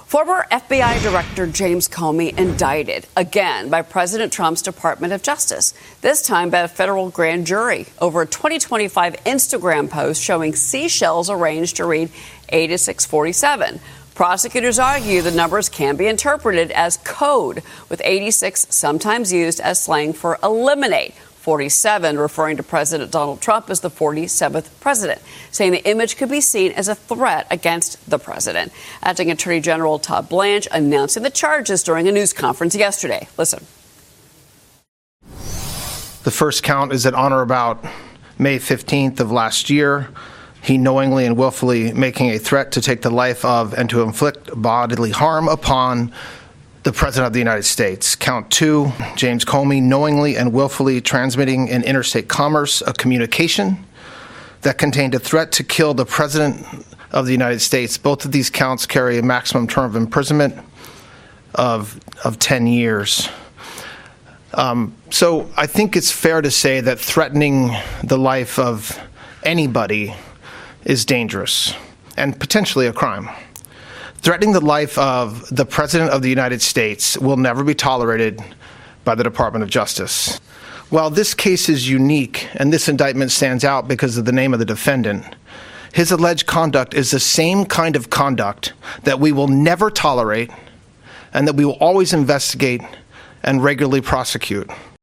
Former FBI Director James Comey indicted again by President Trump's Department of Justice, this time by a federal grand jury over a 2025 Instagram post showing seashells arranged to read 8647. Prosecutors argue the numbers can be interpreted as code, with 86 sometimes used as slang for eliminate, 47 referring to President Donald Trump as the 47th president, saying the image could be seen as a threat against the president. Acting Attorney General Todd Blanche announcing the charges during a news conference yesterday. Listen. The first count is that on or about May 15th of last year, he knowingly and willfully making a threat to take the life of and to inflict bodily harm upon the President of the United States. Count 2, James Comey knowingly and willfully transmitting in interstate commerce a communication that contained a threat to kill the President of the United States. Both of these counts carry a maximum term of imprisonment of 10 years. So I think it's fair to say that threatening the life of anybody is dangerous and potentially a crime. Threatening the life of the President of the United States will never be tolerated by the Department of Justice. While this case is unique and this indictment stands out because of the name of the defendant, his alleged conduct is the same kind of conduct that we will never tolerate and that we will always investigate and regularly prosecute.